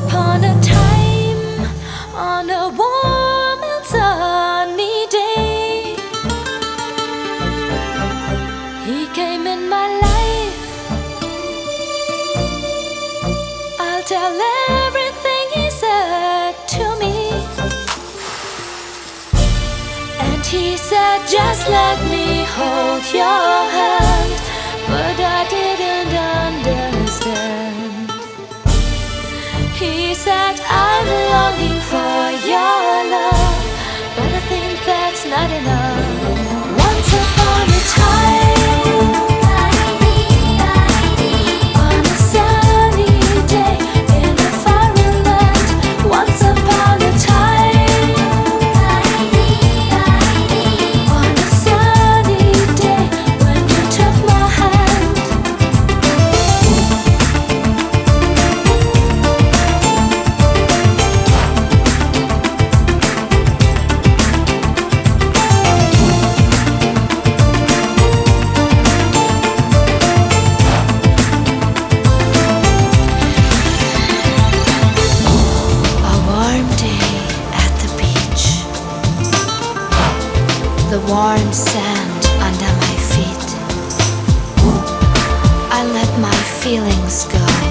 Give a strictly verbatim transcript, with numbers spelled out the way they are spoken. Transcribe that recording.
upon a time, on a warm and sunny day, he came in my life. I'll tell everything he said to me. And he said, just let me hold your hand. But I didn't understand. He said, I'm longing for your love, but I think that's not enough. Once upon a time, on a sunny day in a foreign land. Once upon a time, on a sunny day when you took my hand. The warm sand under my feet. I let my feelings go.